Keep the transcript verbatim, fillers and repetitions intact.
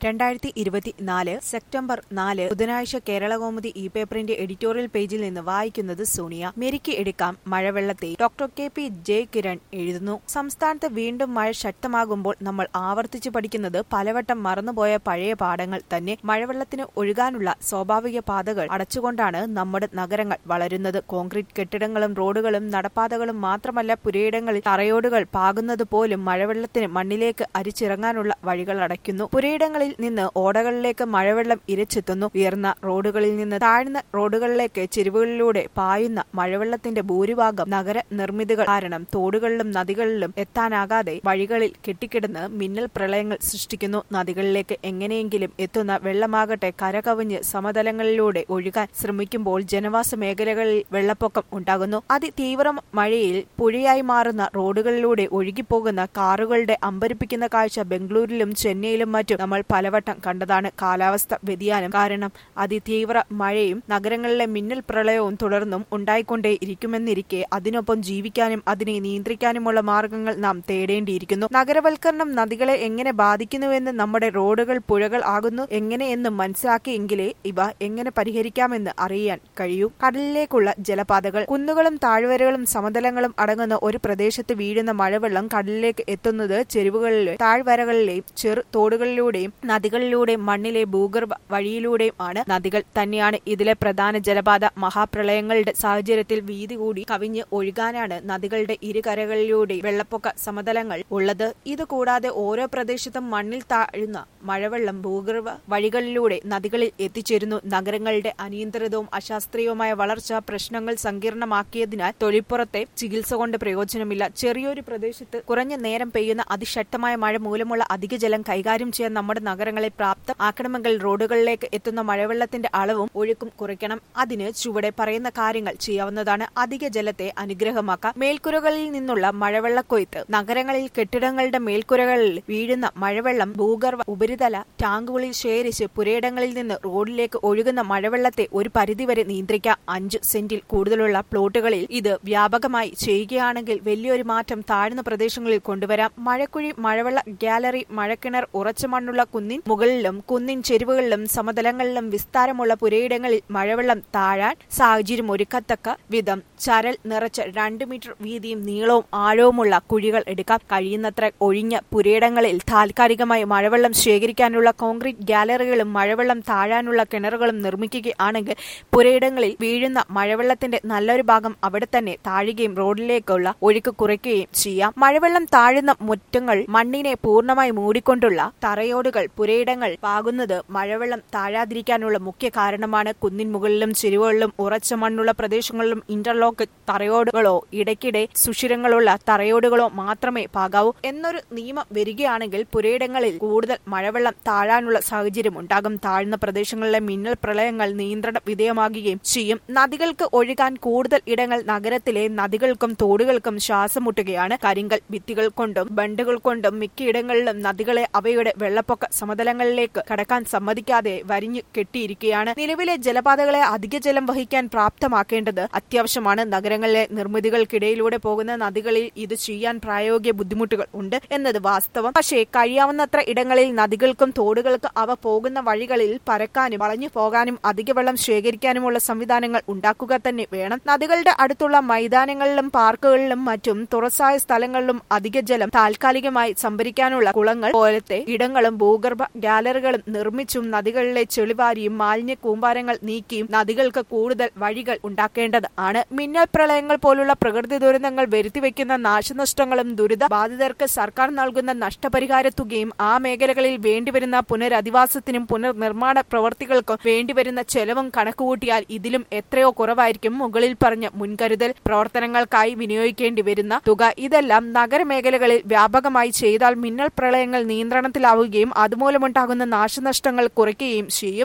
രണ്ടായിരത്തി ഇരുപത്തിനാല് സെപ്റ്റംബർ നാല് ബുധനാഴ്ച കേരളകൗമുദി ഇ പേപ്പറിന്റെ എഡിറ്റോറിയൽ പേജിൽ നിന്ന് വായിക്കുന്നത് സോണിയ. മെരുക്കി എടുക്കാം മഴവെള്ളത്തെ. Doctor K P J Kiran എഴുതുന്നു. സംസ്ഥാനത്ത് വീണ്ടും മഴ ശക്തമാകുമ്പോൾ നമ്മൾ ആവർത്തിച്ചു പഠിക്കുന്നത് പലവട്ടം മറന്നുപോയ പഴയ പാഠങ്ങൾ തന്നെ. മഴവെള്ളത്തിന് ഒഴുകാനുള്ള സ്വാഭാവിക പാതകൾ അടച്ചുകൊണ്ടാണ് നമ്മുടെ നഗരങ്ങൾ വളരുന്നത്. കോൺക്രീറ്റ് കെട്ടിടങ്ങളും റോഡുകളും നടപ്പാതകളും മാത്രമല്ല, പുരയിടങ്ങളിൽ തറയോടുകൾ പാകുന്നത് പോലും മഴവെള്ളത്തിന് മണ്ണിലേക്ക് അരിച്ചിറങ്ങാനുള്ള വഴികൾ അടയ്ക്കുന്നു. പുരയിടങ്ങളിൽ നിന്ന് ഓടകളിലേക്ക് മഴവെള്ളം ഇരച്ചെത്തുന്നു. ഉയർന്ന റോഡുകളിൽ നിന്ന് താഴ്ന്ന റോഡുകളിലേക്ക് ചെരുവുകളിലൂടെ പായുന്ന മഴവെള്ളത്തിന്റെ ഭൂരിഭാഗം നഗര നിർമ്മിതികൾ കാരണം തോടുകളിലും നദികളിലും എത്താനാകാതെ വഴികളിൽ കെട്ടിക്കിടന്ന് മിന്നൽ പ്രളയങ്ങൾ സൃഷ്ടിക്കുന്നു. നദികളിലേക്ക് എങ്ങനെയെങ്കിലും എത്തുന്ന വെള്ളമാകട്ടെ കരകവിഞ്ഞ് സമതലങ്ങളിലൂടെ ഒഴുകാൻ ശ്രമിക്കുമ്പോൾ ജനവാസ മേഖലകളിൽ വെള്ളപ്പൊക്കം ഉണ്ടാകുന്നു. അതിതീവ്ര മഴയിൽ പുഴയായി മാറുന്ന റോഡുകളിലൂടെ ഒഴുകിപ്പോകുന്ന കാറുകളുടെ അമ്പരിപ്പിക്കുന്ന കാഴ്ച ബംഗളൂരിലും ചെന്നൈയിലും മറ്റും നമ്മൾ പലവട്ടം കണ്ടതാണ്. കാലാവസ്ഥ വ്യതിയാനം കാരണം അതിതീവ്ര മഴയും നഗരങ്ങളിലെ മിന്നൽ പ്രളയവും തുടർന്നും ഉണ്ടായിക്കൊണ്ടേ ഇരിക്കുമെന്നിരിക്കെ അതിനൊപ്പം ജീവിക്കാനും അതിനെ നിയന്ത്രിക്കാനുമുള്ള മാർഗങ്ങൾ നാം തേടേണ്ടിയിരിക്കുന്നു. നഗരവൽക്കരണം നദികളെ എങ്ങനെ ബാധിക്കുന്നുവെന്ന്, നമ്മുടെ റോഡുകൾ പുഴകൾ ആകുന്നു എങ്ങനെയെന്നും മനസ്സിലാക്കിയെങ്കിലേ ഇവ എങ്ങനെ പരിഹരിക്കാമെന്ന് അറിയാൻ കഴിയൂ. കടലിലേക്കുള്ള ജലപാതകൾ. കുന്നുകളും താഴ്വരകളും സമതലങ്ങളും അടങ്ങുന്ന ഒരു പ്രദേശത്ത് വീഴുന്ന മഴവെള്ളം കടലിലേക്ക് എത്തുന്നത് ചെരുവുകളിലെ താഴ്വരകളിലെയും ചെറു തോടുകളിലൂടെയും നദികളിലൂടെയും മണ്ണിലെ ഭൂഗർഭ വഴിയിലൂടെയും ആണ്. നദികൾ തന്നെയാണ് ഇതിലെ പ്രധാന ജലപാത. മഹാപ്രളയങ്ങളുടെ സാഹചര്യത്തിൽ വീതി കൂടി കവിഞ്ഞ് ഒഴുകാനാണ് നദികളുടെ ഇരുകരകളിലൂടെ വെള്ളപ്പൊക്ക സമതലങ്ങൾ ഉള്ളത്. ഇതുകൂടാതെ ഓരോ പ്രദേശത്തും മണ്ണിൽ താഴുന്ന മഴവെള്ളം ഭൂഗർഭ വഴികളിലൂടെ നദികളിൽ എത്തിച്ചേരുന്നു. നഗരങ്ങളുടെ അനിയന്ത്രിതവും അശാസ്ത്രീയവുമായ വളർച്ച പ്രശ്നങ്ങൾ സങ്കീർണമാക്കിയതിനാൽ തൊഴിൽപ്പുറത്തെ ചികിത്സ കൊണ്ട് പ്രയോജനമില്ല. ചെറിയൊരു പ്രദേശത്ത് കുറഞ്ഞ നേരം പെയ്യുന്ന അതിശക്തമായ മഴ മൂലമുള്ള അധിക ജലം കൈകാര്യം ചെയ്യാൻ നമ്മുടെ നഗരങ്ങളെ പ്രാപ്തമാക്കണമെങ്കിൽ റോഡുകളിലേക്ക് എത്തുന്ന മഴവെള്ളത്തിന്റെ അളവും ഒഴുക്കും കുറയ്ക്കണം. അതിന് ചുവടെ പറയുന്ന കാര്യങ്ങൾ ചെയ്യാവുന്നതാണ്. അധിക ജലത്തെ അനുഗ്രഹമാക്കാം. മേൽക്കുരകളിൽ നിന്നുള്ള മഴവെള്ളക്കൊയ്ത്ത്. നഗരങ്ങളിൽ കെട്ടിടങ്ങളുടെ മേൽക്കുരകളിൽ വീഴുന്ന മഴവെള്ളം ഭൂഗർഭ ഉപരിതല ടാങ്കുകളിൽ ശേഖരിച്ച് പുരയിടങ്ങളിൽ നിന്ന് റോഡിലേക്ക് ഒഴുകുന്ന മഴവെള്ളത്തെ ഒരു പരിധിവരെ നിയന്ത്രിക്കാം. അഞ്ചു സെന്റിൽ കൂടുതലുള്ള പ്ലോട്ടുകളിൽ ഇത് വ്യാപകമായി ചെയ്യുകയാണെങ്കിൽ വലിയൊരു മാറ്റം താഴ്ന്ന പ്രദേശങ്ങളിൽ കൊണ്ടുവരാം. മഴക്കുഴി, മഴവെള്ള ഗാലറി, മഴക്കിണർ, ഉറച്ച മണ്ണുള്ള കുന്നിൻ മുകളിലും കുന്നിൻ ചെരുവുകളിലും സമതലങ്ങളിലും വിസ്താരമുള്ള പുരയിടങ്ങളിൽ മഴവെള്ളം താഴാൻ സാഹചര്യം ഒരുക്കത്തക്ക വിധം ചരൽ നിറച്ച രണ്ട് മീറ്റർ വീതിയും നീളവും ആഴവുമുള്ള കുഴികൾ എടുക്കാം. കഴിയുന്നത്ര ഒഴിഞ്ഞ പുരയിടങ്ങളിൽ താൽക്കാലികമായി മഴവെള്ളം ശേഖരിക്കാനുള്ള കോൺക്രീറ്റ് ഗാലറികളും മഴവെള്ളം താഴാനുള്ള കിണറുകളും നിർമ്മിക്കുകയാണെങ്കിൽ പുരയിടങ്ങളിൽ വീഴുന്ന മഴവെള്ളത്തിന്റെ നല്ലൊരു ഭാഗം അവിടെ തന്നെ താഴുകയും റോഡിലേക്കുള്ള ഒഴുക്ക് കുറയ്ക്കുകയും ചെയ്യാം. മഴവെള്ളം താഴുന്ന മുറ്റങ്ങൾ മണ്ണിനെ പൂർണ്ണമായി മൂടിക്കൊണ്ടുള്ള തറയോടുകൾ പുരയിടങ്ങൾ പാകുന്നത് മഴവെള്ളം താഴാതിരിക്കാനുള്ള മുഖ്യ കാരണമാണ്. കുന്നിൻ മുകളിലും ചെരുവുകളിലും ഉറച്ച മണ്ണുള്ള പ്രദേശങ്ങളിലും ഇന്റർലോക്ക് തറയോടുകളോ ഇടയ്ക്കിടെ സുഷിരങ്ങളുള്ള തറയോടുകളോ മാത്രമേ പാകാവൂ എന്നൊരു നിയമം വരികയാണെങ്കിൽ പുരയിടങ്ങളിൽ കൂടുതൽ മഴവെള്ളം താഴാനുള്ള സാഹചര്യം ഉണ്ടാകും. താഴ്ന്ന പ്രദേശങ്ങളിലെ മിന്നൽ പ്രളയങ്ങൾ നിയന്ത്രണ വിധേയമാകുകയും ചെയ്യും. നദികൾക്ക് ഒഴുകാൻ കൂടുതൽ ഇടങ്ങൾ നഗരത്തിലെ നദികൾക്കും തോടുകൾക്കും ശ്വാസം മുട്ടുകയാണ്. കരിങ്കൽ ഭിത്തികൾ കൊണ്ടും ബണ്ടുകൾ കൊണ്ടും മിക്കയിടങ്ങളിലും നദികളെ അവയുടെ വെള്ളപ്പൊക്ക സമതലങ്ങളിലേക്ക് കടക്കാൻ സമ്മതിക്കാതെ വരിഞ്ഞു കെട്ടിയിരിക്കുകയാണ്. നിലവിലെ ജലപാതകളെ അധിക ജലം വഹിക്കാൻ പ്രാപ്തമാക്കേണ്ടത് അത്യാവശ്യമാണ്. നഗരങ്ങളിലെ നിർമ്മിതികൾക്കിടയിലൂടെ പോകുന്ന നദികളിൽ ഇത് ചെയ്യാൻ പ്രായോഗിക ബുദ്ധിമുട്ടുകൾ ഉണ്ട് എന്നത് വാസ്തവം. പക്ഷേ കഴിയാവുന്നത്ര ഇടങ്ങളിൽ നദികൾക്കും തോടുകൾക്കും അവ പോകുന്ന വഴികളിൽ പരക്കാനും വളഞ്ഞു പോകാനും അധിക വെള്ളം ശേഖരിക്കാനുമുള്ള സംവിധാനങ്ങൾ ഉണ്ടാക്കുക തന്നെ വേണം. നദികളുടെ അടുത്തുള്ള മൈതാനങ്ങളിലും പാർക്കുകളിലും മറ്റും തുറസായ സ്ഥലങ്ങളിലും അധിക ജലം താൽക്കാലികമായി സംഭരിക്കാനുള്ള കുളങ്ങൾ പോലത്തെ ഇടങ്ങളും ഭൂഗർഭ ഗാലറികളും നിർമ്മിച്ചും നദികളിലെ ചെളിവാരിയും മാലിന്യ കൂമ്പാരങ്ങൾ നീക്കിയും നദികൾക്ക് കൂടുതൽ വഴികൾ ഉണ്ടാക്കേണ്ടത് ആണ്. മിന്നൽ പ്രളയങ്ങൾ പോലുള്ള പ്രകൃതി ദുരന്തങ്ങൾ വരുത്തിവെക്കുന്ന നാശനഷ്ടങ്ങളും ദുരിത ബാധിതർക്ക് സർക്കാർ നൽകുന്ന നഷ്ടപരിഹാര തുകയും ആ മേഖലകളിൽ വേണ്ടിവരുന്ന പുനരധിവാസത്തിനും പുനർനിർമ്മാണ പ്രവർത്തികൾക്കും വേണ്ടിവരുന്ന ചെലവും കണക്കുകൂട്ടിയാൽ ഇതിലും എത്രയോ കുറവായിരിക്കും മുകളിൽ പറഞ്ഞ മുൻകരുതൽ പ്രവർത്തനങ്ങൾക്കായി വിനിയോഗിക്കേണ്ടി വരുന്ന തുക. ഇതെല്ലാം നഗരമേഖലകളിൽ വ്യാപകമായി ചെയ്താൽ മിന്നൽ പ്രളയങ്ങൾ നിയന്ത്രണത്തിലാവുകയും അതുമൂലമുണ്ടാകുന്ന നാശനഷ്ടങ്ങൾ കുറയ്ക്കുകയും ചെയ്യും.